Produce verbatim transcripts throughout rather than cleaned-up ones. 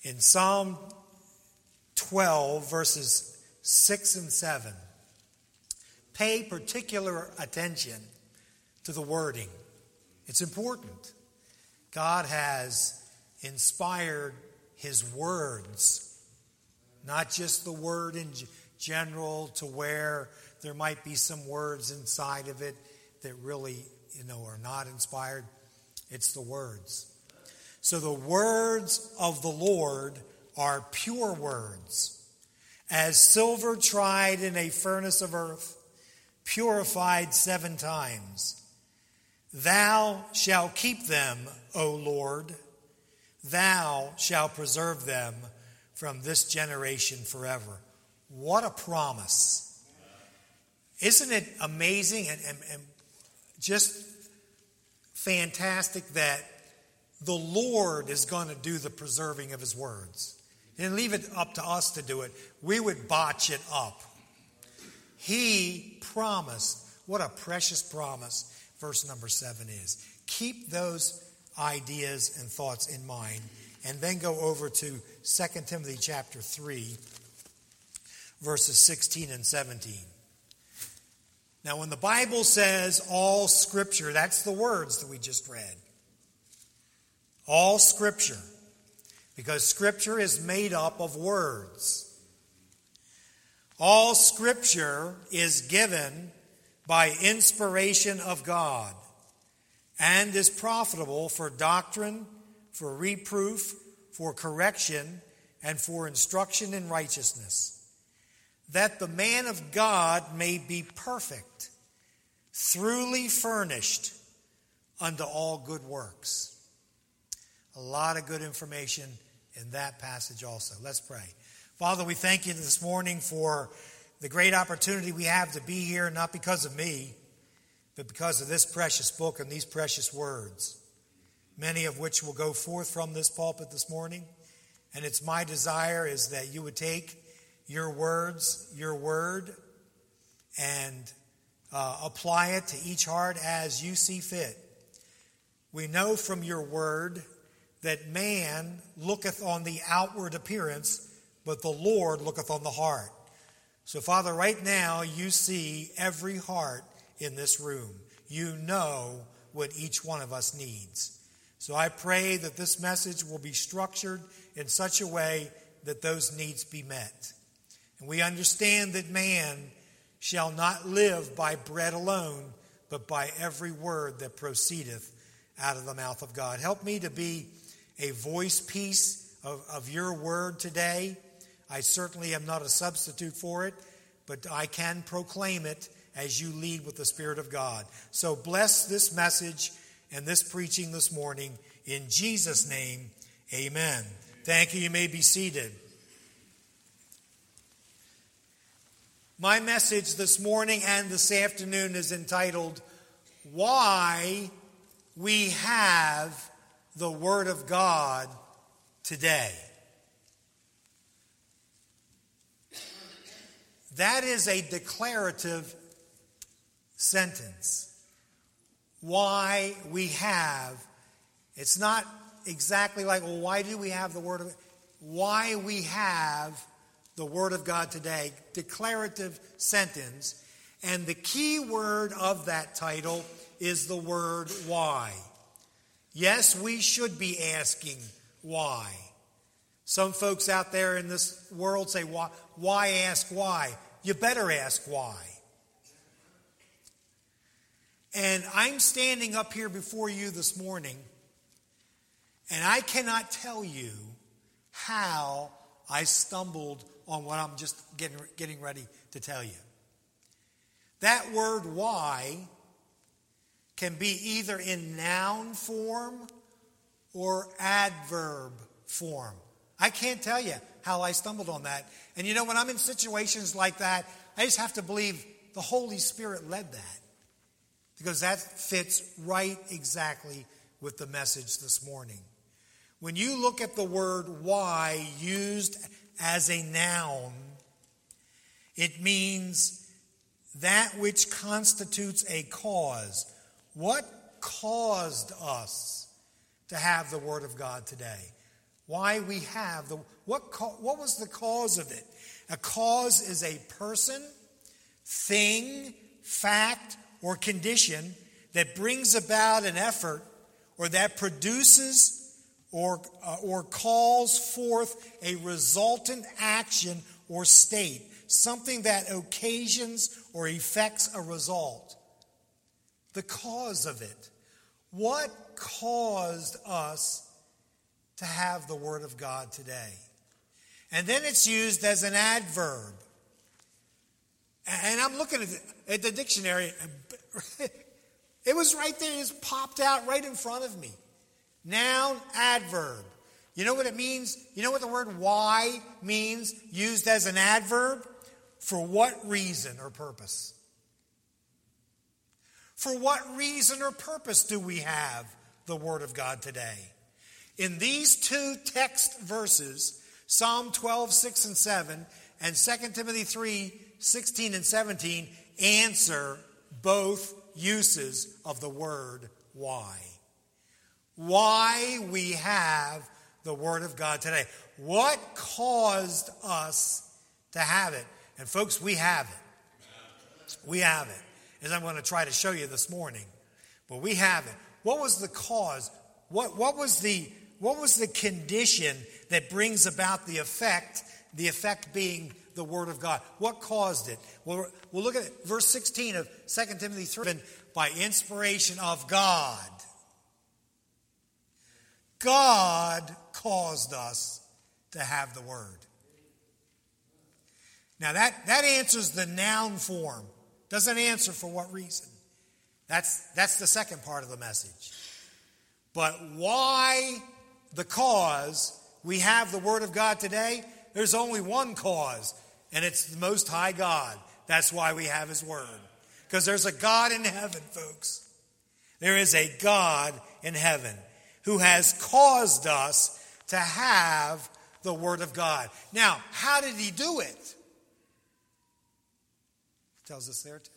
In Psalm twelve, verses six and seven, pay particular attention to the wording. It's important. God has inspired his words, not just the word in general, to where there might be some words inside of it that really, you know, are not inspired. It's the words. So the words of the Lord are pure words, as silver tried in a furnace of earth, purified seven times. Thou shalt keep them, O Lord. Thou shalt preserve them from this generation forever. What a promise. Isn't it amazing and, and, and just fantastic that the Lord is going to do the preserving of his words? He didn't leave it up to us to do it. We would botch it up. He promised. What a precious promise verse number seven is. Keep those ideas and thoughts in mind, and then go over to Second Timothy chapter three, verses sixteen and seventeen. Now, when the Bible says all Scripture, that's the words that we just read. All Scripture. Because Scripture is made up of words. All Scripture is given by inspiration of God and is profitable for doctrine, for reproof, for correction, and for instruction in righteousness, that the man of God may be perfect, thoroughly furnished unto all good works. A lot of good information in that passage also. Let's pray. Father, we thank you this morning for the great opportunity we have to be here, not because of me, but because of this precious book and these precious words, many of which will go forth from this pulpit this morning. And it's my desire is that you would take your words, your word, and uh, apply it to each heart as you see fit. We know from your word that man looketh on the outward appearance, but the Lord looketh on the heart. So, Father, right now you see every heart in this room. You know what each one of us needs. So I pray that this message will be structured in such a way that those needs be met. And we understand that man shall not live by bread alone, but by every word that proceedeth out of the mouth of God. Help me to be a voice piece of, of your word today. I certainly am not a substitute for it, but I can proclaim it as you lead with the Spirit of God. So bless this message and this preaching this morning. In Jesus' name, amen. Thank you. You may be seated. My message this morning and this afternoon is entitled, Why We Have the Word of God Today. That is a declarative sentence. Why we have. It's not exactly like, well, why do we have the Word of God? Why we have the Word of God today. Declarative sentence. And the key word of that title is the word why. Yes, we should be asking why. Some folks out there in this world say, why, why ask why? You better ask why. And I'm standing up here before you this morning, and I cannot tell you how I stumbled on what I'm just getting, getting ready to tell you. That word why can be either in noun form or adverb form. I can't tell you how I stumbled on that. And you know, when I'm in situations like that, I just have to believe the Holy Spirit led that. Because that fits right exactly with the message this morning. When you look at the word why used as a noun, it means that which constitutes a cause. What caused us to have the Word of God today? Why we have the what what was the cause of it? A cause is a person, thing, fact, or condition that brings about an effort or that produces or uh, or calls forth a resultant action or state, something that occasions or effects a result. The cause of it. What caused us to have the Word of God today? And then it's used as an adverb. And I'm looking at the, at the dictionary. It was right there. It just popped out right in front of me. Noun, adverb. You know what it means? You know what the word why means used as an adverb? For what reason or purpose? For what reason or purpose do we have the Word of God today? In these two text verses, Psalm twelve, six and seven, and Second Timothy three, sixteen and seventeen, answer both uses of the word why. Why we have the Word of God today. What caused us to have it? And folks, we have it. We have it. As I'm going to try to show you this morning. But we have it. What was the cause? What, what was the what was the condition that brings about the effect? The effect being the Word of God. What caused it? Well, we'll look at it. Verse sixteen of Second Timothy three. By inspiration of God. God caused us to have the Word. Now that, that answers the noun form. Doesn't answer for what reason. That's, that's the second part of the message. But why the cause we have the Word of God today? There's only one cause, and it's the Most High God. That's why we have His Word. Because there's a God in heaven, folks. There is a God in heaven who has caused us to have the Word of God. Now, how did He do it? Tells us there too.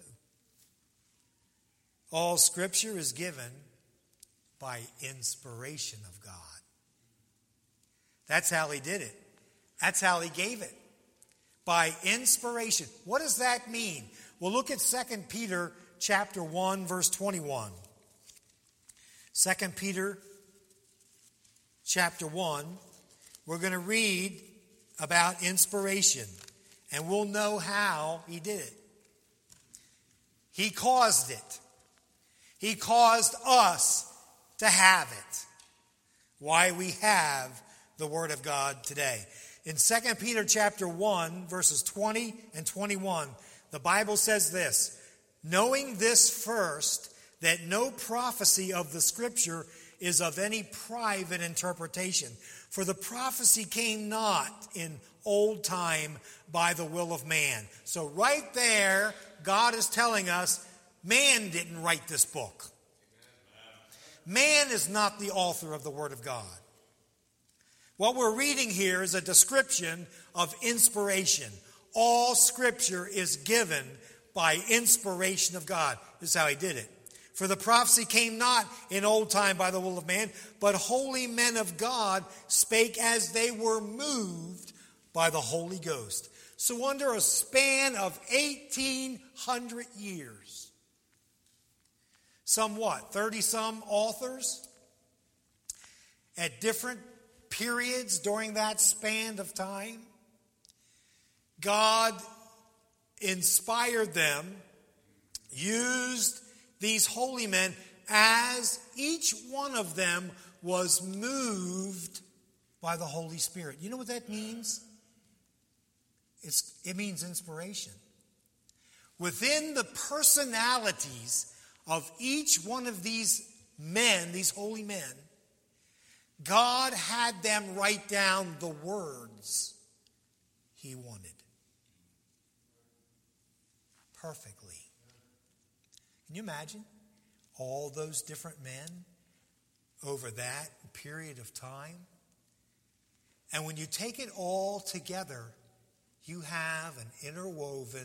All Scripture is given by inspiration of God. That's how He did it. That's how He gave it. By inspiration. What does that mean? Well, look at Second Peter chapter one, verse twenty-one. Second Peter chapter one. We're going to read about inspiration. And we'll know how He did it. He caused it. He caused us to have it. Why we have the Word of God today. In Second Peter chapter one, verses twenty and twenty-one, the Bible says this, knowing this first, that no prophecy of the Scripture is of any private interpretation. For the prophecy came not in old time by the will of man. So right there, God is telling us, man didn't write this book. Man is not the author of the Word of God. What we're reading here is a description of inspiration. All Scripture is given by inspiration of God. This is how He did it. For the prophecy came not in old time by the will of man, but holy men of God spake as they were moved by the Holy Ghost. So under a span of eighteen hundred years, some what, thirty-some authors at different periods during that span of time, God inspired them, used these holy men as each one of them was moved by the Holy Spirit. You know what that means? It's, it means inspiration. Within the personalities of each one of these men, these holy men, God had them write down the words He wanted. Perfectly. Can you imagine all those different men over that period of time? And when you take it all together, you have an interwoven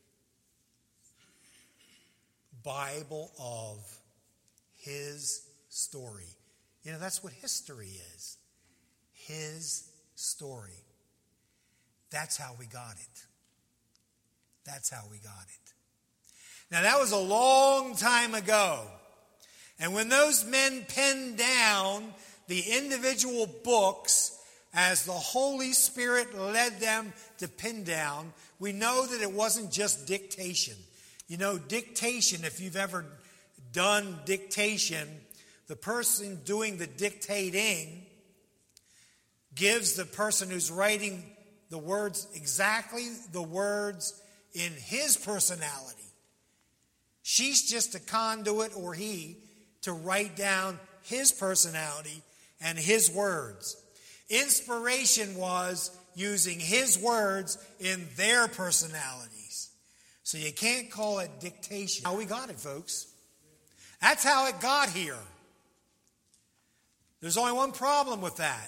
Bible of His story. You know, that's what history is. his story. That's how we got it. That's how we got it. Now, that was a long time ago. And when those men penned down the individual books as the Holy Spirit led them to pin down, we know that it wasn't just dictation. You know, dictation, if you've ever done dictation, the person doing the dictating gives the person who's writing the words exactly the words in his personality. She's just a conduit, or he, to write down his personality and his words. Inspiration was using his words in their personalities. So you can't call it dictation. How we got it, folks. That's how it got here. There's only one problem with that.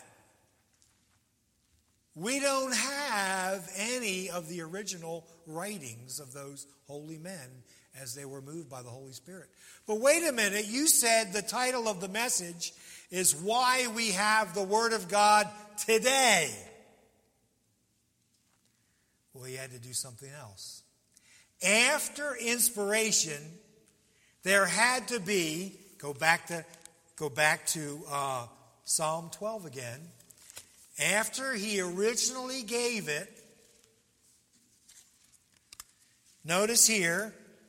We don't have any of the original writings of those holy men as they were moved by the Holy Spirit. But wait a minute, you said the title of the message is Why We Have the Word of God Today. Well, he had to do something else. After inspiration, there had to be, go back to, go back to uh, Psalm twelve again. After he originally gave it, notice here,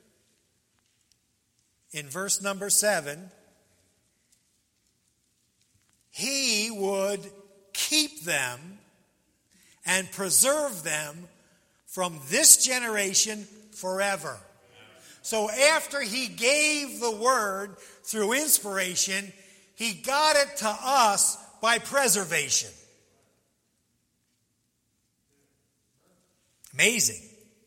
in verse number seven, he would keep them and preserve them from this generation forever. So after he gave the word through inspiration, he got it to us by preservation. Amazing.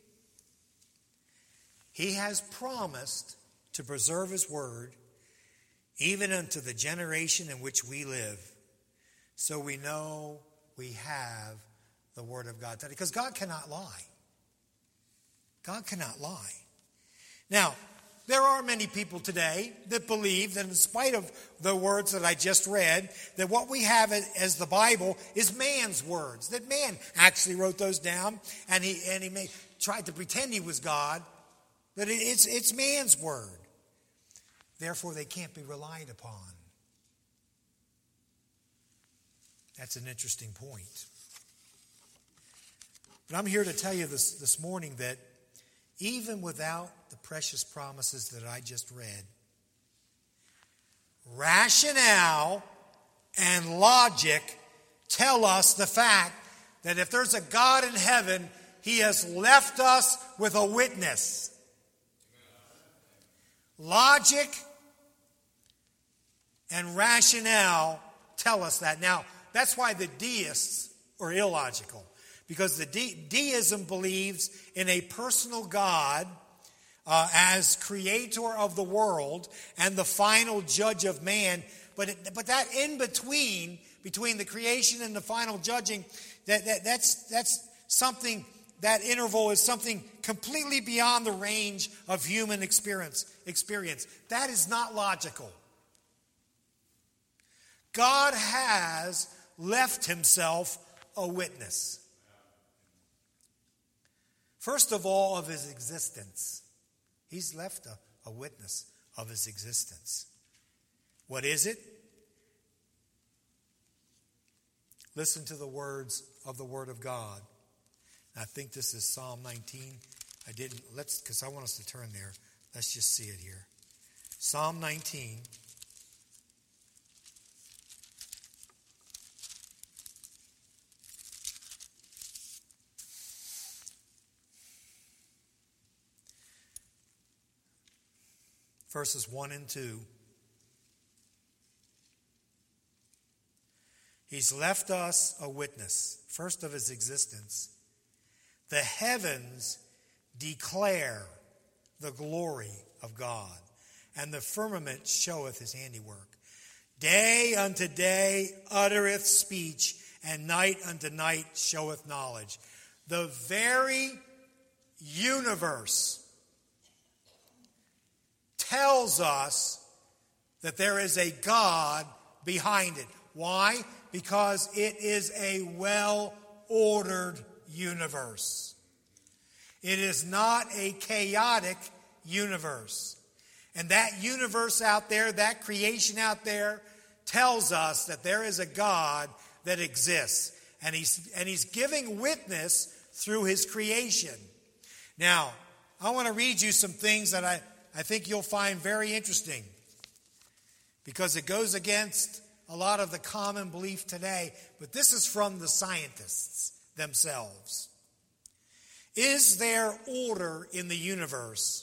He has promised to preserve his word even unto the generation in which we live. So we know we have the word of God today. Because God cannot lie. God cannot lie. Now, there are many people today that believe that in spite of the words that I just read, that what we have as the Bible is man's words. That man actually wrote those down, and he and he made, tried to pretend he was God. That it's, it's man's word. Therefore, they can't be relied upon. That's an interesting point. But I'm here to tell you this, this morning that even without the precious promises that I just read, rationale and logic tell us the fact that if there's a God in heaven, he has left us with a witness. Logic and rationale tell us that. Now, that's why the deists are illogical. Because the de- deism believes in a personal God uh, as creator of the world and the final judge of man. But it, but that in between, between the creation and the final judging, that, that that's that's something, that interval is something completely beyond the range of human experience. Experience. That is not logical. God has left himself a witness. First of all, of his existence. He's left a, a witness of his existence. What is it? Listen to the words of the Word of God. I think this is Psalm nineteen. I didn't, let's, because I want us to turn there. Let's just see it here. Psalm nineteen. Verses one and two. He's left us a witness, first of his existence. The heavens declare the glory of God, and the firmament showeth his handiwork. Day unto day uttereth speech, and night unto night showeth knowledge. The very universe tells us that there is a God behind it. Why? Because it is a well-ordered universe. It is not a chaotic universe. And that universe out there, that creation out there, tells us that there is a God that exists. And he's, and he's giving witness through his creation. Now, I want to read you some things that I, I think you'll find very interesting. Because it goes against a lot of the common belief today. But this is from the scientists themselves. Is there order in the universe?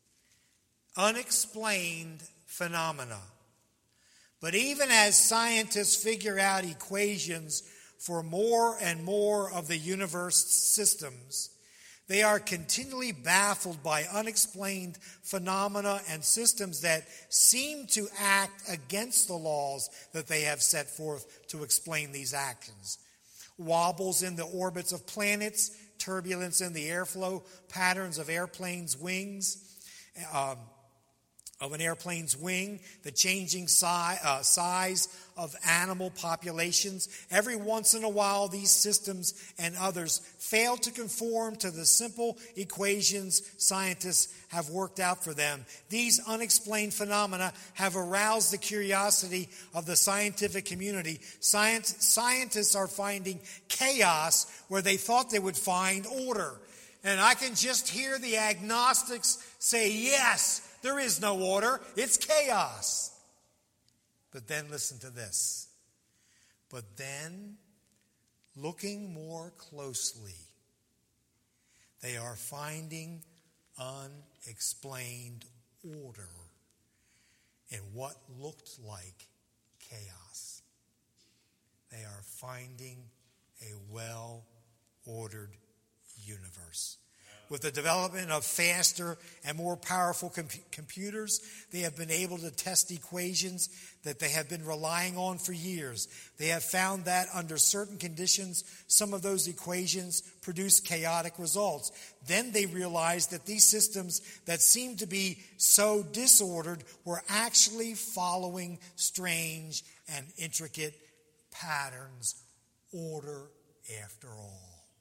Unexplained phenomena. But even as scientists figure out equations for more and more of the universe systems, they are continually baffled by unexplained phenomena and systems that seem to act against the laws that they have set forth to explain these actions. Wobbles in the orbits of planets, turbulence in the airflow, patterns of airplanes' wings, um, of an airplane's wing, the changing si- uh, size of animal populations. Every once in a while, these systems and others fail to conform to the simple equations scientists have worked out for them. These unexplained phenomena have aroused the curiosity of the scientific community. Science, scientists are finding chaos where they thought they would find order. And I can just hear the agnostics say, yes, there is no order. It's chaos. But then listen to this. But then, looking more closely, they are finding unexplained order in what looked like chaos. They are finding a well-ordered universe. With the development of faster and more powerful com- computers, they have been able to test equations that they have been relying on for years. They have found that under certain conditions, some of those equations produce chaotic results. Then they realized that these systems that seemed to be so disordered were actually following strange and intricate patterns, order after all.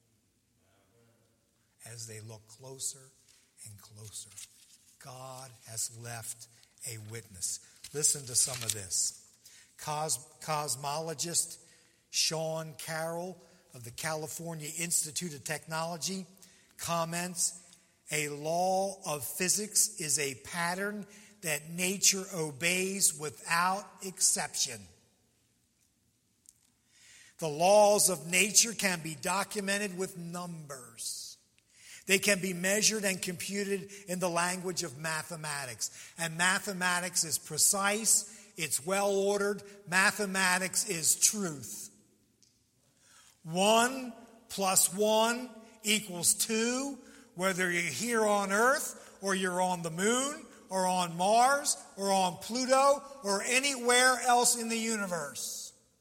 As they look closer and closer, God has left a witness. Listen to some of this. Cos- cosmologist Sean Carroll of the California Institute of Technology comments, a law of physics is a pattern that nature obeys without exception. The laws of nature can be documented with numbers. They can be measured and computed in the language of mathematics. And mathematics is precise, it's well-ordered, mathematics is truth. One plus one equals two, whether you're here on Earth, or you're on the moon, or on Mars, or on Pluto, or anywhere else in the universe.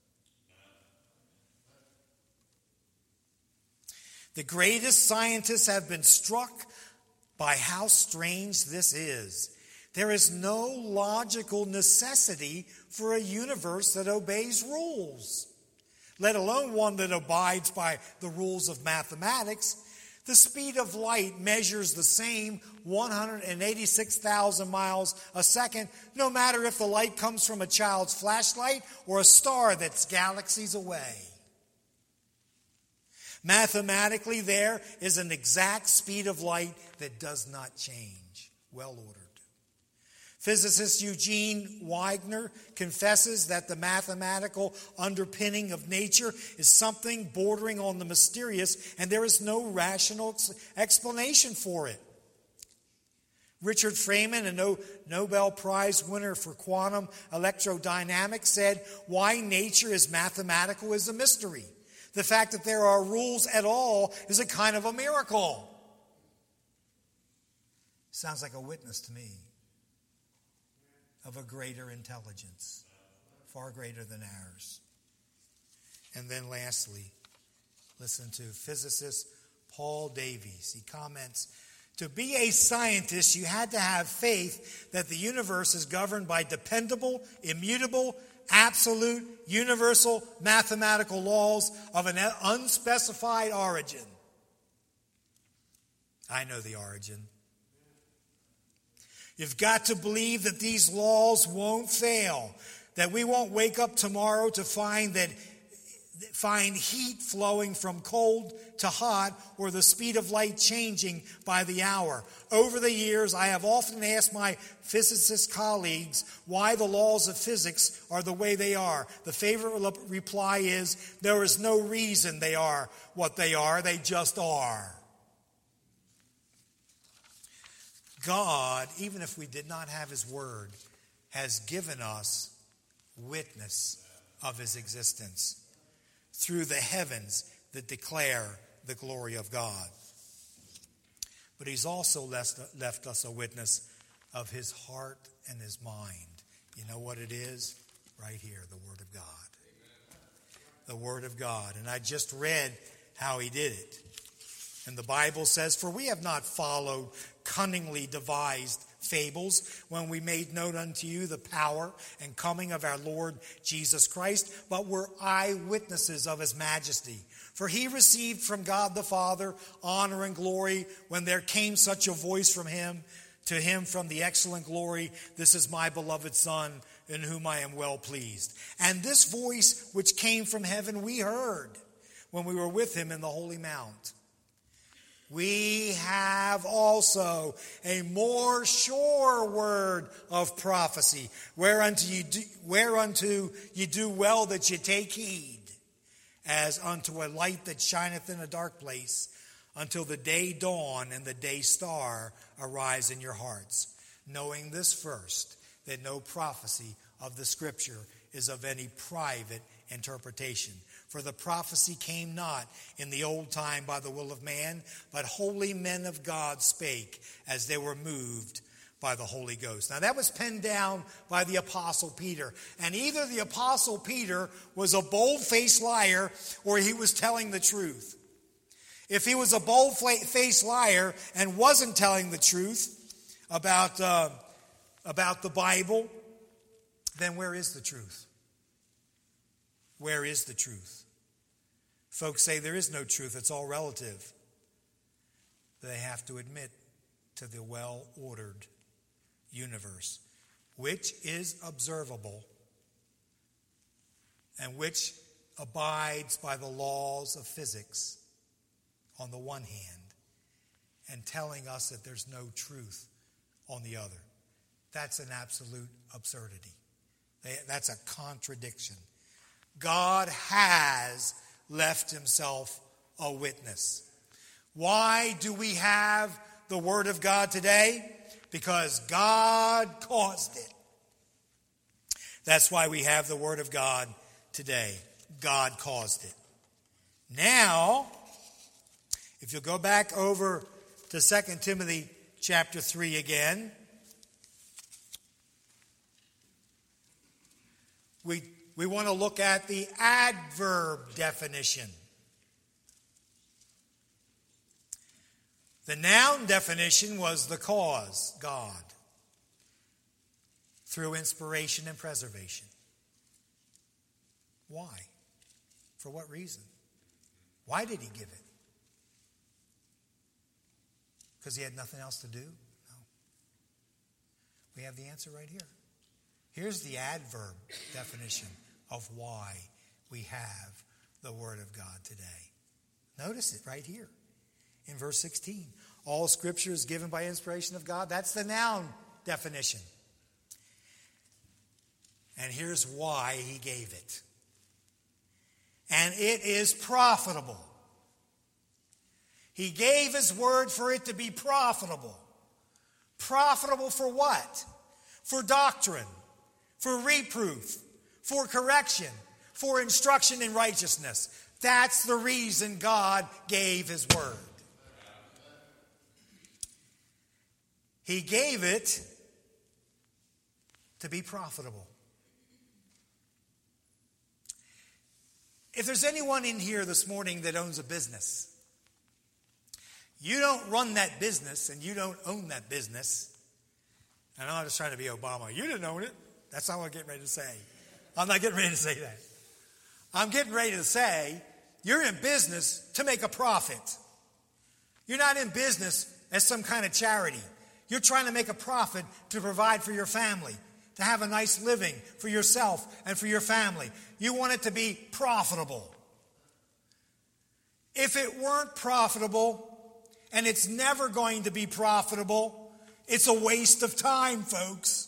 The greatest scientists have been struck by how strange this is. There is no logical necessity for a universe that obeys rules, let alone one that abides by the rules of mathematics. The speed of light measures the same one hundred eighty-six thousand miles a second, no matter if the light comes from a child's flashlight or a star that's galaxies away. Mathematically, there is an exact speed of light that does not change. Well ordered. Physicist Eugene Wigner confesses that the mathematical underpinning of nature is something bordering on the mysterious, and there is no rational ex- explanation for it. Richard Feynman, a Nobel Prize winner for quantum electrodynamics, said, "Why nature is mathematical is a mystery. The fact that there are rules at all is a kind of a miracle." Sounds like a witness to me of a greater intelligence, far greater than ours. And then lastly, listen to physicist Paul Davies. He comments, to be a scientist, you had to have faith that the universe is governed by dependable, immutable, absolute, universal mathematical laws of an unspecified origin. I know the origin. You've got to believe that these laws won't fail, that we won't wake up tomorrow to find that find heat flowing from cold to hot, or the speed of light changing by the hour. Over the years, I have often asked my physicist colleagues why the laws of physics are the way they are. The favorite reply is, there is no reason they are what they are, they just are. God, even if we did not have his word, has given us witness of his existence through the heavens that declare the glory of God. But he's also left, left us a witness of his heart and his mind. You know what it is? Right here, the Word of God. The Word of God. And I just read how he did it. And the Bible says, "For we have not followed cunningly devised fables when we made known unto you the power and coming of our Lord Jesus Christ, but were eyewitnesses of his majesty. For he received from God the Father honor and glory when there came such a voice from him, to him from the excellent glory, this is my beloved Son, in whom I am well pleased. And this voice which came from heaven we heard when we were with him in the holy mount. We have also a more sure word of prophecy, whereunto you do, whereunto you do well that you take heed, as unto a light that shineth in a dark place, until the day dawn and the day star arise in your hearts. Knowing this first, that no prophecy of the Scripture is of any private interpretation. For the prophecy came not in the old time by the will of man, but holy men of God spake as they were moved by the Holy Ghost." Now that was penned down by the Apostle Peter. And either the Apostle Peter was a bold-faced liar or he was telling the truth. If he was a bold-faced liar and wasn't telling the truth about, uh, about the Bible, then where is the truth? Where is the truth? Folks say there is no truth, it's all relative. They have to admit to the well-ordered universe, which is observable and which abides by the laws of physics on the one hand, and telling us that there's no truth on the other. That's an absolute absurdity. That's a contradiction. God has left himself a witness. Why do we have the Word of God today? Because God caused it. That's why we have the Word of God today. God caused it. Now, if you'll go back over to Second Timothy chapter three again, we We want to look at the adverb definition. The noun definition was the cause, God, through inspiration and preservation. Why? For what reason? Why did he give it? Because he had nothing else to do? No. We have the answer right here. Here's the adverb definition of why we have the Word of God today. Notice it right here in verse sixteen. All Scripture is given by inspiration of God. That's the noun definition. And here's why he gave it. And it is profitable. He gave his word for it to be profitable. Profitable for what? For doctrine, for reproof, for correction, for instruction in righteousness. That's the reason God gave his word. He gave it to be profitable. If there's anyone in here this morning that owns a business, you don't run that business and you don't own that business. And I'm not just trying to be Obama. You didn't own it. That's not what I'm getting ready to say. I'm not getting ready to say that. I'm getting ready to say you're in business to make a profit. You're not in business as some kind of charity. You're trying to make a profit to provide for your family, to have a nice living for yourself and for your family. You want it to be profitable. If it weren't profitable, and it's never going to be profitable, it's a waste of time, folks.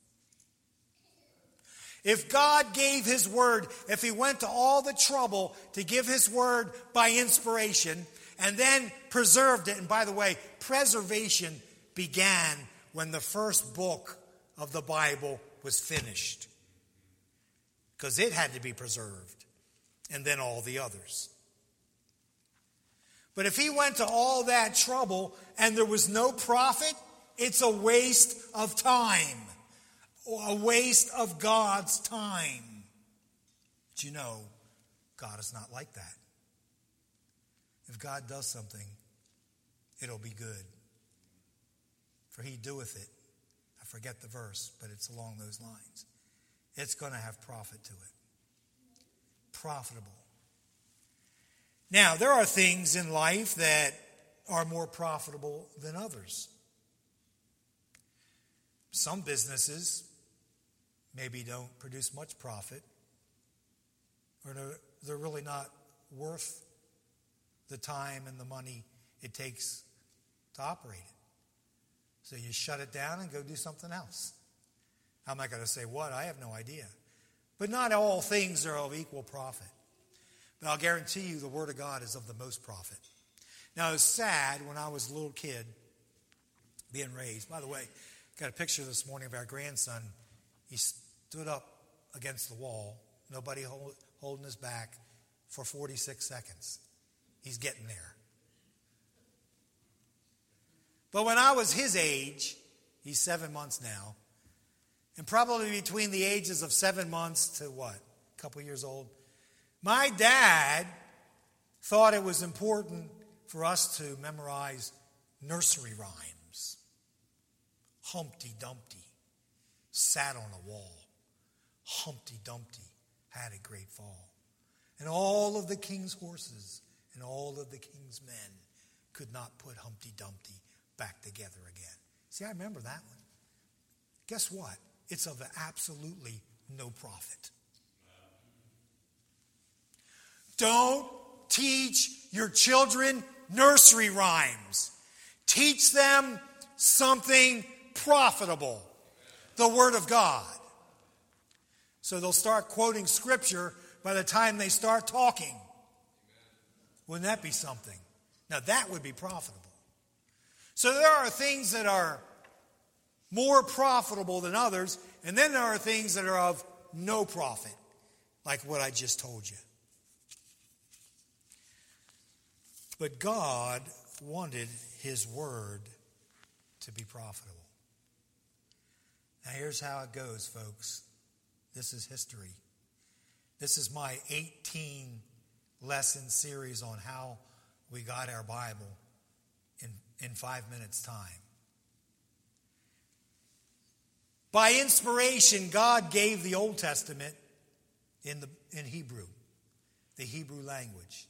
If God gave His word, if He went to all the trouble to give His word by inspiration and then preserved it, and by the way, preservation began when the first book of the Bible was finished, because it had to be preserved, and then all the others. But if He went to all that trouble and there was no profit, it's a waste of time. A waste of God's time. But you know, God is not like that. If God does something, it'll be good. For He doeth it. I forget the verse, but it's along those lines. It's going to have profit to it. Profitable. Now, there are things in life that are more profitable than others. Some businesses maybe don't produce much profit, or they're really not worth the time and the money it takes to operate it. So you shut it down and go do something else. I'm not going to say what, I have no idea. But not all things are of equal profit. But I'll guarantee you the Word of God is of the most profit. Now, it was sad when I was a little kid being raised. By the way, got a picture this morning of our grandson. He stood up against the wall, nobody hold, holding his back, for forty-six seconds. He's getting there. But when I was his age, he's seven months now, and probably between the ages of seven months to what, a couple years old, my dad thought it was important for us to memorize nursery rhymes. Humpty Dumpty sat on a wall. Humpty Dumpty had a great fall. And all of the king's horses and all of the king's men could not put Humpty Dumpty back together again. See, I remember that one. Guess what? It's of absolutely no profit. Don't teach your children nursery rhymes. Teach them something profitable. The Word of God. So they'll start quoting Scripture by the time they start talking. Wouldn't that be something? Now that would be profitable. So there are things that are more profitable than others, and then there are things that are of no profit, like what I just told you. But God wanted His word to be profitable. Now here's how it goes, folks. This is history. This is my eighteen lesson series on how we got our Bible in, in five minutes' time. By inspiration, God gave the Old Testament in the in Hebrew, the Hebrew language.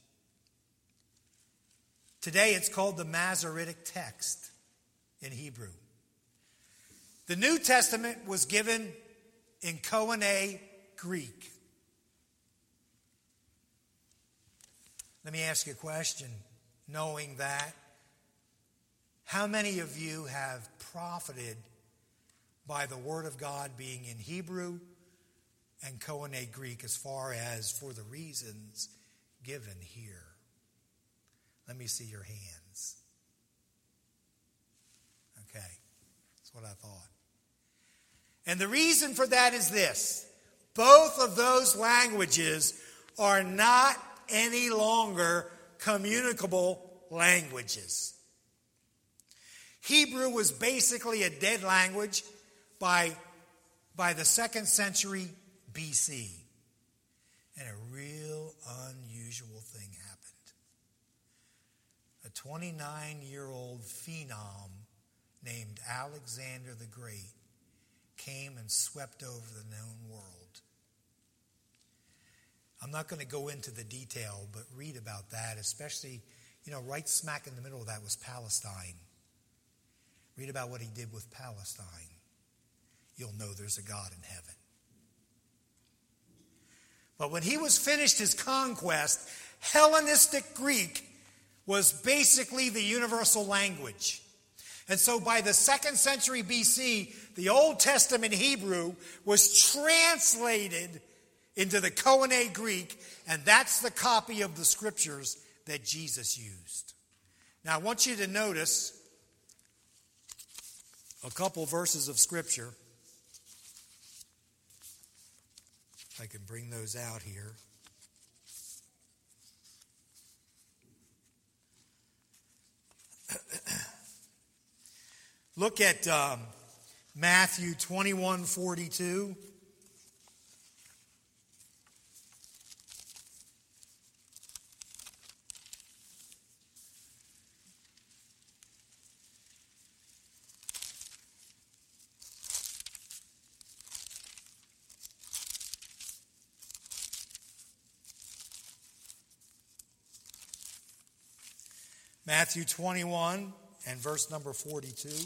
Today it's called the Masoretic text in Hebrew. The New Testament was given in Koine Greek. Let me ask you a question, knowing that. How many of you have profited by the Word of God being in Hebrew and Koine Greek as far as for the reasons given here? Let me see your hands. Okay, that's what I thought. And the reason for that is this. Both of those languages are not any longer communicable languages. Hebrew was basically a dead language by, by the second century B C. And a real unusual thing happened. A twenty-nine-year-old phenom named Alexander the Great came and swept over the known world. I'm not going to go into the detail, but read about that, especially, you know, right smack in the middle of that was Palestine. Read about what he did with Palestine. You'll know there's a God in heaven. But when he was finished his conquest, Hellenistic Greek was basically the universal language. And so by the second century B C, the Old Testament Hebrew was translated into the Koine Greek, and that's the copy of the scriptures that Jesus used. Now I want you to notice a couple verses of scripture. If I can bring those out here. Look at um, Matthew twenty-one forty-two. Matthew twenty-one and verse number forty-two.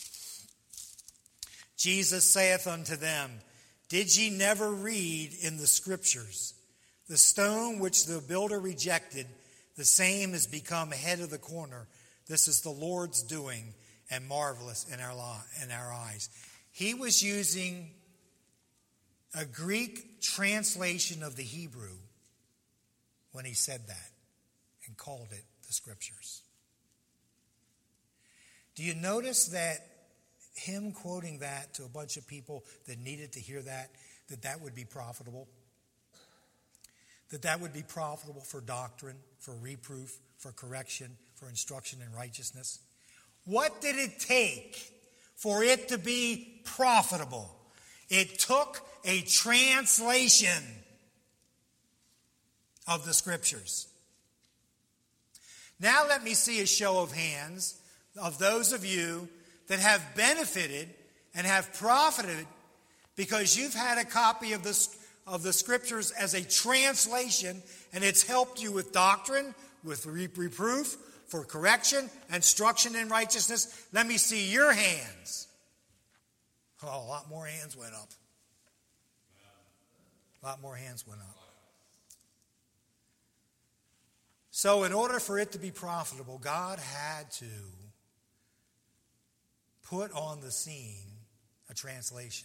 Jesus saith unto them, Did ye never read in the scriptures, the stone which the builder rejected, the same is become head of the corner. This is the Lord's doing, and marvelous in our li- in our eyes. He was using a Greek translation of the Hebrew when he said that and called it the scriptures. Do you notice that him quoting that to a bunch of people that needed to hear that, that that would be profitable? That that would be profitable for doctrine, for reproof, for correction, for instruction in righteousness? What did it take for it to be profitable? It took a translation of the scriptures. Now let me see a show of hands of those of you that have benefited and have profited because you've had a copy of the, of the scriptures as a translation, and it's helped you with doctrine, with reproof, for correction, instruction in righteousness. Let me see your hands. Oh, a lot more hands went up. A lot more hands went up. So in order for it to be profitable, God had to put on the scene a translation.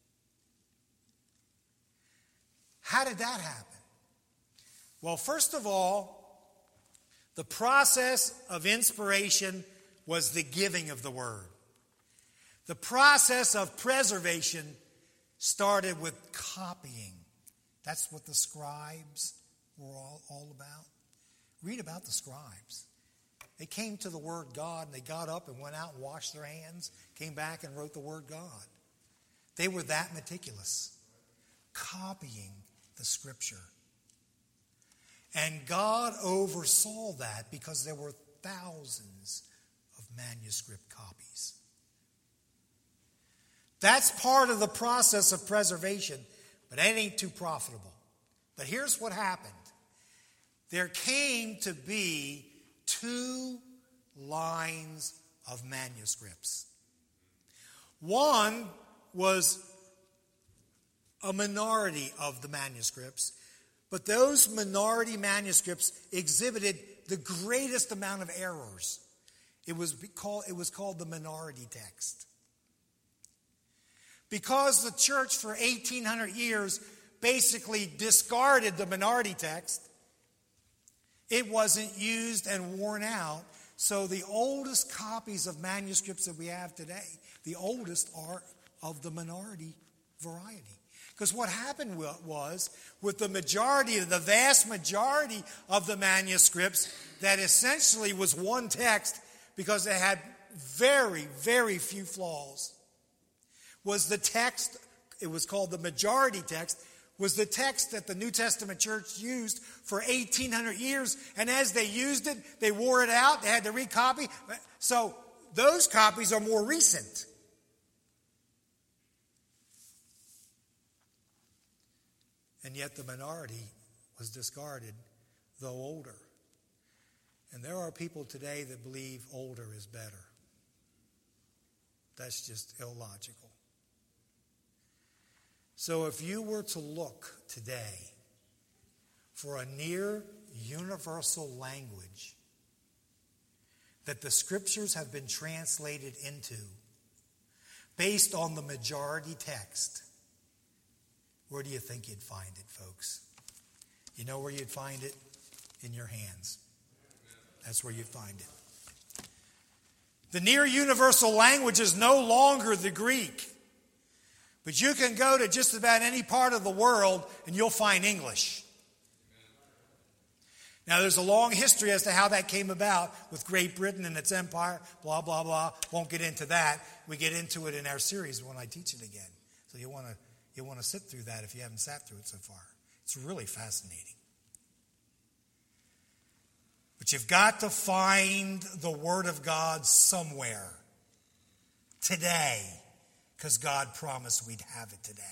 How did that happen? Well, first of all, the process of inspiration was the giving of the word. The process of preservation started with copying. That's what the scribes were all, all about. Read about the scribes. They came to the word God, and they got up and went out and washed their hands, came back and wrote the word God. They were that meticulous, copying the scripture. And God oversaw that because there were thousands of manuscript copies. That's part of the process of preservation, but that ain't too profitable. But here's what happened. There came to be two lines of manuscripts. One was a minority of the manuscripts, but those minority manuscripts exhibited the greatest amount of errors. It was called, it was called the minority text. Because the church for eighteen hundred years basically discarded the minority text, it wasn't used and worn out. So the oldest copies of manuscripts that we have today, the oldest are of the minority variety. Because what happened was, with the majority, the vast majority of the manuscripts, that essentially was one text because it had very, very few flaws, was the text, it was called the majority text, was the text that the New Testament church used for eighteen hundred years. And as they used it, they wore it out. They had to recopy. So those copies are more recent. And yet the minority was discarded, though older. And there are people today that believe older is better. That's just illogical. So if you were to look today for a near universal language that the scriptures have been translated into based on the majority text, where do you think you'd find it, folks? You know where you'd find it? In your hands. That's where you'd find it. The near universal language is no longer the Greek. But you can go to just about any part of the world and you'll find English. Now, there's a long history as to how that came about with Great Britain and its empire, blah, blah, blah. Won't get into that. We get into it in our series when I teach it again. So you want to you want to sit through that if you haven't sat through it so far. It's really fascinating. But you've got to find the Word of God somewhere today, because God promised we'd have it today.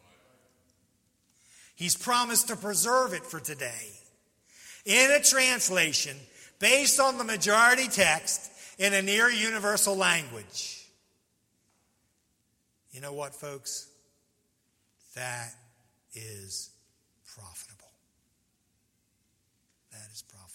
He's promised to preserve it for today in a translation based on the majority text in a near universal language. You know what, folks? That is profitable. That is profitable.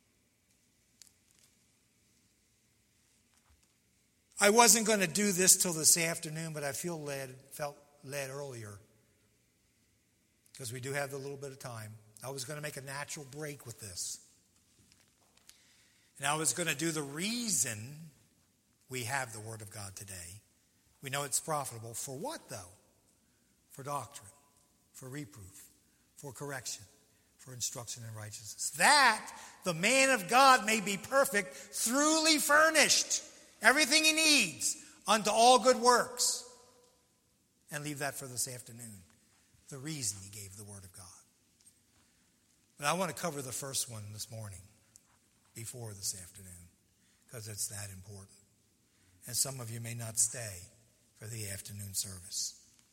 I wasn't going to do this till this afternoon, but I feel led, felt led earlier, because we do have a little bit of time. I was going to make a natural break with this. And I was going to do the reason we have the Word of God today. We know it's profitable. For what, though? For doctrine, for reproof, for correction, for instruction in righteousness. That the man of God may be perfect, thoroughly furnished, everything he needs unto all good works. And leave that for this afternoon. The reason he gave the Word of God. But I want to cover the first one this morning before this afternoon, because it's that important. And some of you may not stay for the afternoon service.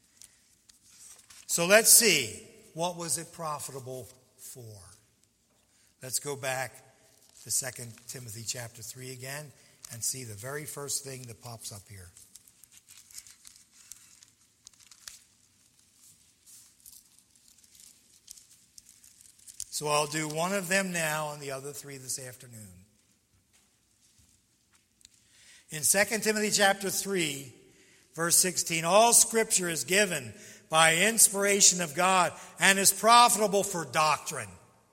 So let's see, what was it profitable for? Let's go back to Second Timothy chapter three again and see the very first thing that pops up here. So I'll do one of them now and the other three this afternoon. In Second Timothy chapter three, verse sixteen, all Scripture is given by inspiration of God and is profitable for doctrine.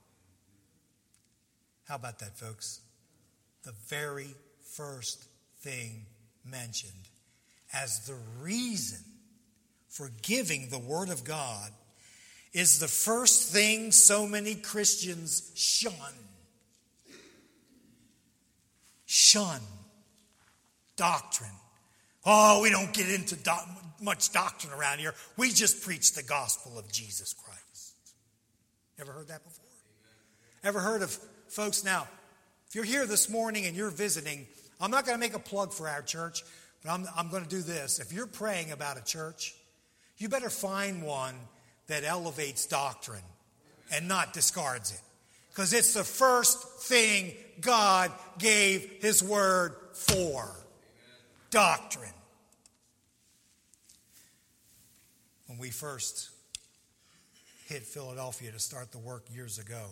How about that, folks? The very first thing mentioned as the reason for giving the Word of God is the first thing so many Christians shun. Shun. Doctrine. Oh, we don't get into do- much doctrine around here. We just preach the gospel of Jesus Christ. Ever heard that before? Ever heard of folks? Now, if you're here this morning and you're visiting, I'm not going to make a plug for our church, but I'm, I'm going to do this. If you're praying about a church, you better find one that elevates doctrine and not discards it. Because it's the first thing God gave His Word for. Doctrine. When we first hit Philadelphia to start the work years ago,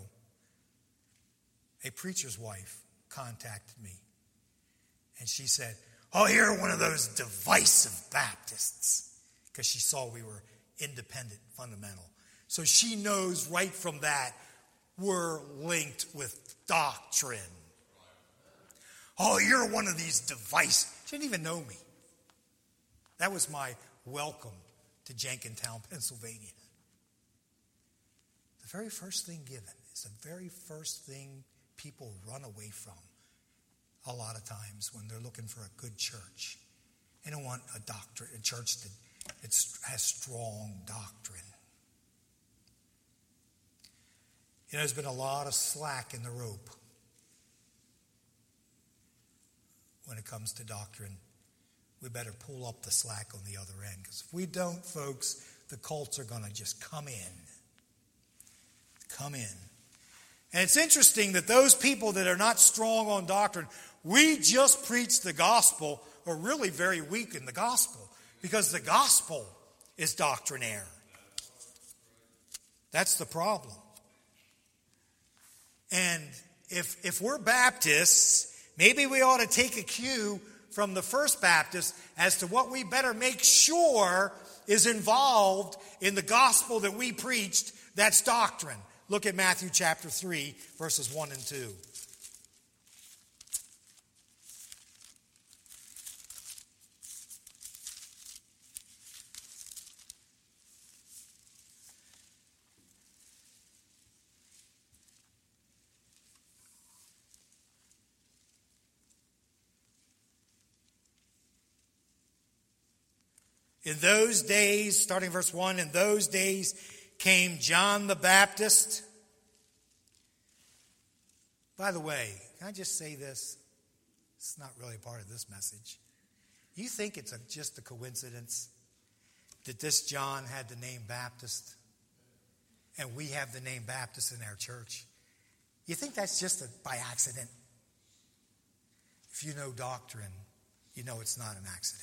a preacher's wife contacted me. And she said, oh, you're one of those divisive Baptists. Because she saw we were independent, fundamental. So she knows right from that we're linked with doctrine. Oh, you're one of these divisive. She didn't even know me. That was my welcome to Jenkintown, Pennsylvania. The very first thing given is the very first thing people run away from a lot of times when they're looking for a good church. They don't want a doctrine, a church that it's, has strong doctrine. You know, there's been a lot of slack in the rope when it comes to doctrine. We better pull up the slack on the other end. Because if we don't, folks, the cults are going to just come in. come in. And it's interesting that those people that are not strong on doctrine, we just preach the gospel, are really very weak in the gospel, because the gospel is doctrinaire. That's the problem. And if if we're Baptists, maybe we ought to take a cue from the First Baptist as to what we better make sure is involved in the gospel that we preached. That's doctrine. Look at Matthew chapter three, verses one and two. In those days, starting verse one, in those days came John the Baptist. By the way, can I just say this? It's not really a part of this message. You think it's a, just a coincidence that this John had the name Baptist and we have the name Baptist in our church? You think that's just a, by accident? If you know doctrine, you know it's not an accident.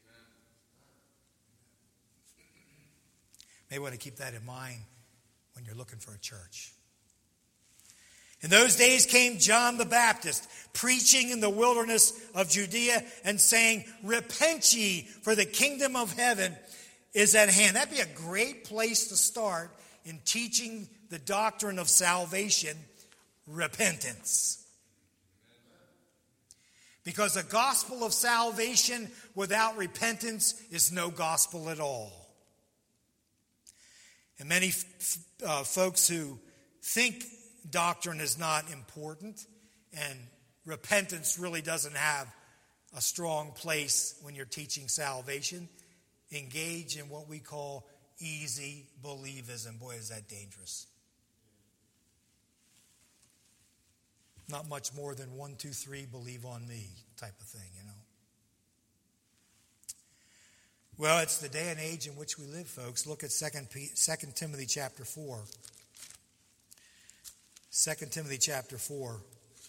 May want to keep that in mind when you're looking for a church. In those days came John the Baptist, preaching in the wilderness of Judea and saying, "Repent ye, for the kingdom of heaven is at hand." That'd be a great place to start in teaching the doctrine of salvation, repentance. Because a gospel of salvation without repentance is no gospel at all. And many uh, folks who think doctrine is not important and repentance really doesn't have a strong place when you're teaching salvation, engage in what we call easy believism. Boy, is that dangerous. Not much more than one, two, three, believe on me type of thing, you know. Well, it's the day and age in which we live, folks. Look at Second Timothy chapter four. Second Timothy chapter four.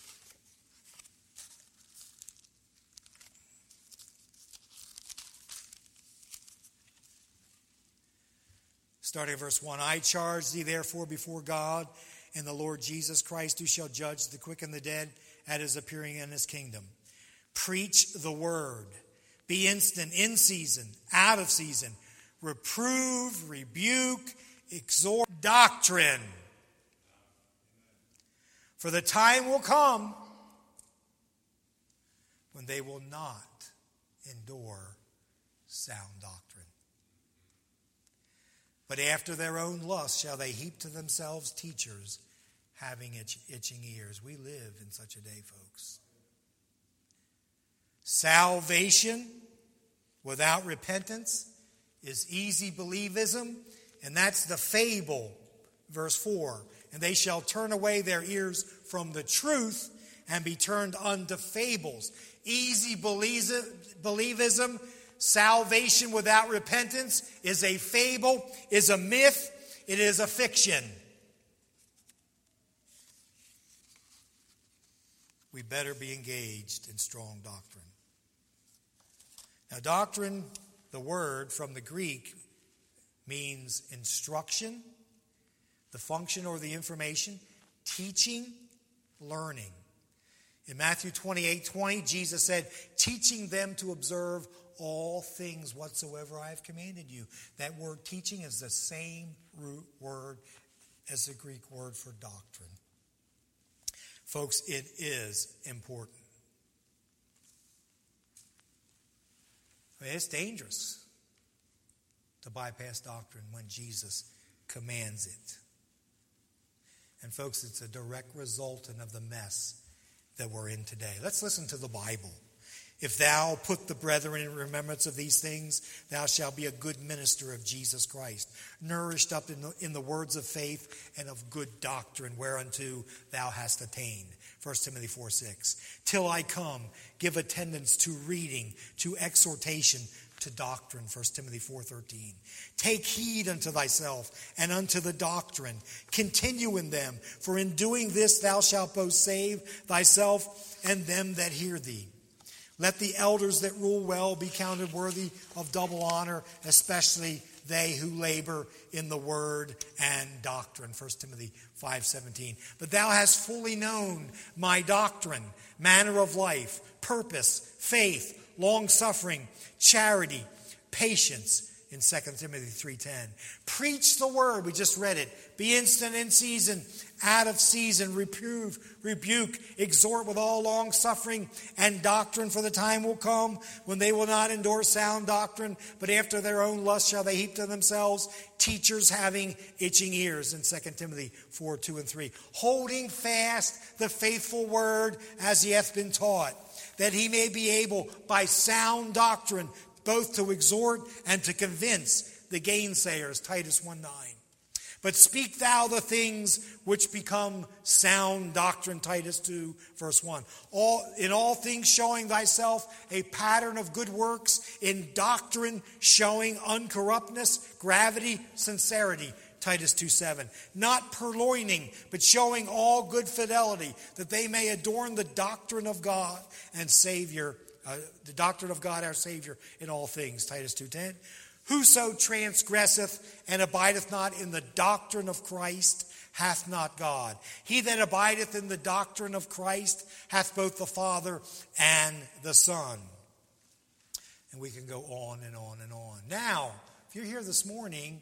Starting at verse one. "I charge thee therefore before God and the Lord Jesus Christ, who shall judge the quick and the dead at his appearing in his kingdom. Preach the word. Be instant, in season, out of season. Reprove, rebuke, exhort, doctrine. For the time will come when they will not endure sound doctrine. But after their own lust shall they heap to themselves teachers having itch, itching ears." We live in such a day, folks. Salvation without repentance is easy believism, and that's the fable, verse four. "And they shall turn away their ears from the truth and be turned unto fables." Easy believism, salvation without repentance is a fable, is a myth, it is a fiction. We better be engaged in strong doctrine. Now, doctrine, the word from the Greek, means instruction, the function or the information, teaching, learning. In Matthew twenty-eight twenty, Jesus said, "Teaching them to observe all things whatsoever I have commanded you." That word teaching is the same root word as the Greek word for doctrine. Folks, it is important. I mean, it's dangerous to bypass doctrine when Jesus commands it. And folks, it's a direct resultant of the mess that we're in today. Let's listen to the Bible. "If thou put the brethren in remembrance of these things, thou shalt be a good minister of Jesus Christ, nourished up in the, in the words of faith and of good doctrine, whereunto thou hast attained." First Timothy four six. "Till I come, give attendance to reading, to exhortation, to doctrine, First Timothy four thirteen. Take heed unto thyself and unto the doctrine. Continue in them, for in doing this thou shalt both save thyself and them that hear thee. Let the elders that rule well be counted worthy of double honor, especially they who labor in the word and doctrine, First Timothy five seventeen. But thou hast fully known my doctrine, manner of life, purpose, faith, long-suffering, charity, patience, in Second Timothy three ten. Preach the word, we just read it. Be instant in season, out of season, reprove, rebuke, exhort with all long-suffering and doctrine, for the time will come when they will not endure sound doctrine, but after their own lust shall they heap to themselves teachers having itching ears, in Second Timothy four two and three. Holding fast the faithful word as he hath been taught, that he may be able by sound doctrine both to exhort and to convince the gainsayers, Titus one nine. But speak thou the things which become sound doctrine, Titus two, verse one. All, in all things showing thyself a pattern of good works, in doctrine showing uncorruptness, gravity, sincerity, Titus two seven. Not purloining, but showing all good fidelity, that they may adorn the doctrine of God and Savior, uh, the doctrine of God our Savior in all things, Titus two ten. Whoso transgresseth and abideth not in the doctrine of Christ hath not God. He that abideth in the doctrine of Christ hath both the Father and the Son. And we can go on and on and on. Now, if you're here this morning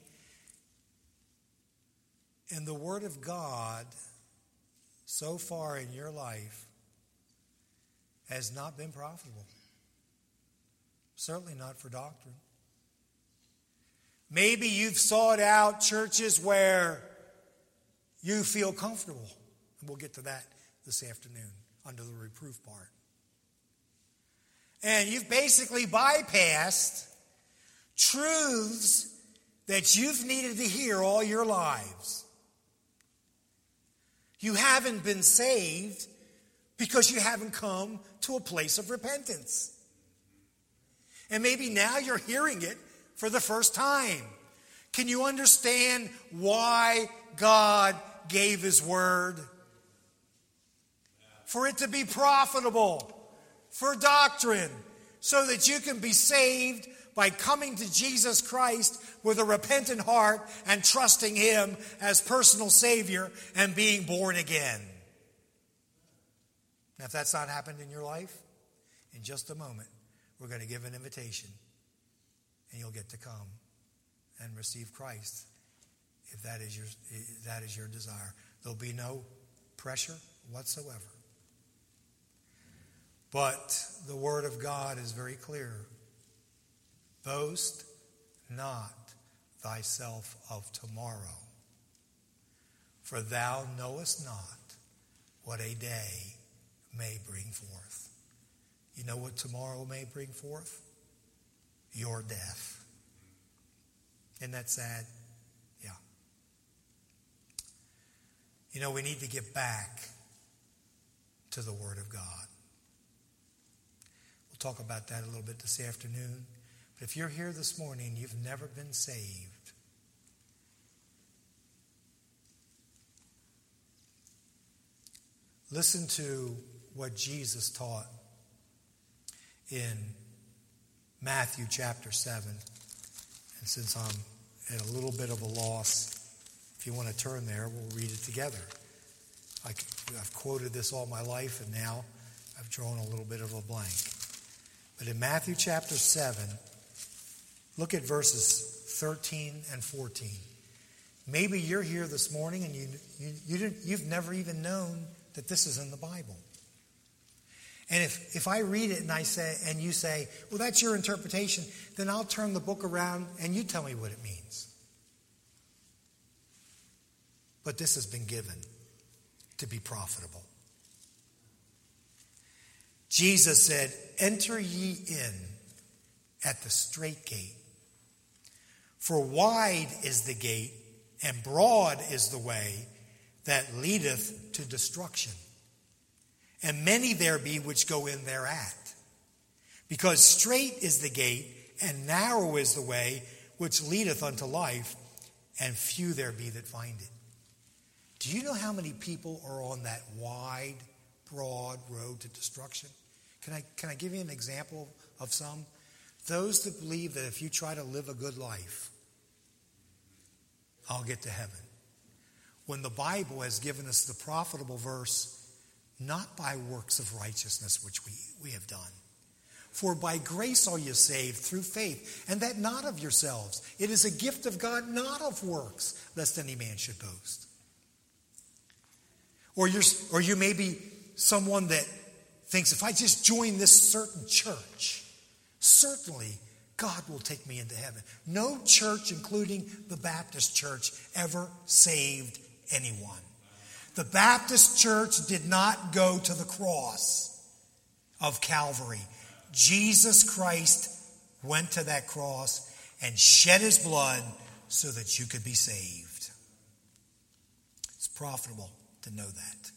and the Word of God so far in your life has not been profitable, certainly not for doctrine. Maybe you've sought out churches where you feel comfortable. And we'll get to that this afternoon under the reproof part. And you've basically bypassed truths that you've needed to hear all your lives. You haven't been saved because you haven't come to a place of repentance. And maybe now you're hearing it for the first time. Can you understand why God gave His word? For it to be profitable for doctrine, so that you can be saved by coming to Jesus Christ with a repentant heart and trusting Him as personal Savior and being born again. Now, if that's not happened in your life, in just a moment, we're going to give an invitation. And you'll get to come and receive Christ if that is your, if that is your desire. There'll be no pressure whatsoever. But the Word of God is very clear. Boast not thyself of tomorrow, for thou knowest not what a day may bring forth. You know what tomorrow may bring forth? Your death. Isn't that sad? Yeah. You know, we need to get back to the Word of God. We'll talk about that a little bit this afternoon. But if you're here this morning and you've never been saved, listen to what Jesus taught in Matthew chapter seven. And since I'm at a little bit of a loss, if you want to turn there, we'll read it together. I, I've quoted this all my life, and now I've drawn a little bit of a blank. But in Matthew chapter seven, look at verses thirteen and fourteen. Maybe you're here this morning and you, you, you didn't, you've never even known that this is in the Bible. And if, if I read it and I say, and you say, well, that's your interpretation, then I'll turn the book around and you tell me what it means. But this has been given to be profitable. Jesus said, enter ye in at the strait gate. For wide is the gate, and broad is the way that leadeth to destruction. And many there be which go in thereat. Because strait is the gate, and narrow is the way which leadeth unto life, and few there be that find it. Do you know how many people are on that wide, broad road to destruction? Can I, can I give you an example of some? Those that believe that if you try to live a good life, I'll get to heaven. When the Bible has given us the profitable verse, not by works of righteousness which we, we have done. For by grace are you saved through faith, and that not of yourselves. It is a gift of God, not of works, lest any man should boast. Or you're, or you may be someone that thinks, if I just join this certain church, certainly God will take me into heaven. No church, including the Baptist church, ever saved anyone. The Baptist church did not go to the cross of Calvary. Jesus Christ went to that cross and shed his blood so that you could be saved. It's profitable to know that.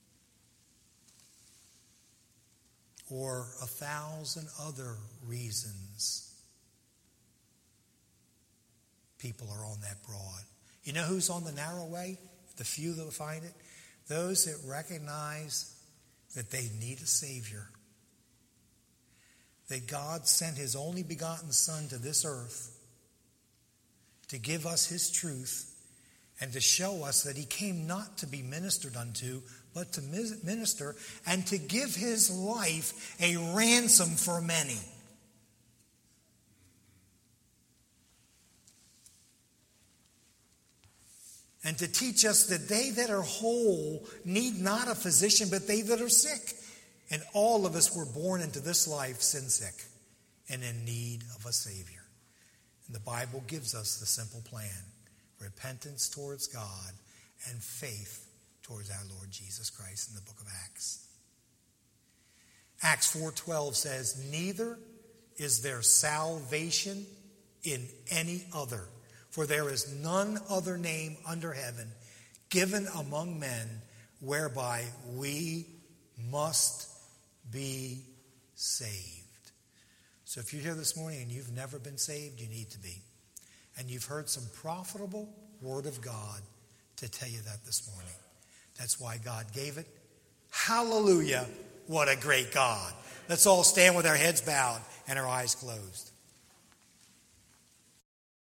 Or a thousand other reasons people are on that broad. You know who's on the narrow way? The few that will find it? Those that recognize that they need a Savior. That God sent his only begotten Son to this earth to give us his truth and to show us that he came not to be ministered unto, but to minister and to give his life a ransom for many. And to teach us that they that are whole need not a physician, but they that are sick. And all of us were born into this life sin sick and in need of a Savior. And the Bible gives us the simple plan: repentance towards God and faith towards our Lord Jesus Christ in the book of Acts. Acts four twelve says, neither is there salvation in any other, for there is none other name under heaven given among men whereby we must be saved. So if you're here this morning and you've never been saved, you need to be. And you've heard some profitable word of God to tell you that this morning. That's why God gave it. Hallelujah, what a great God. Let's all stand with our heads bowed and our eyes closed.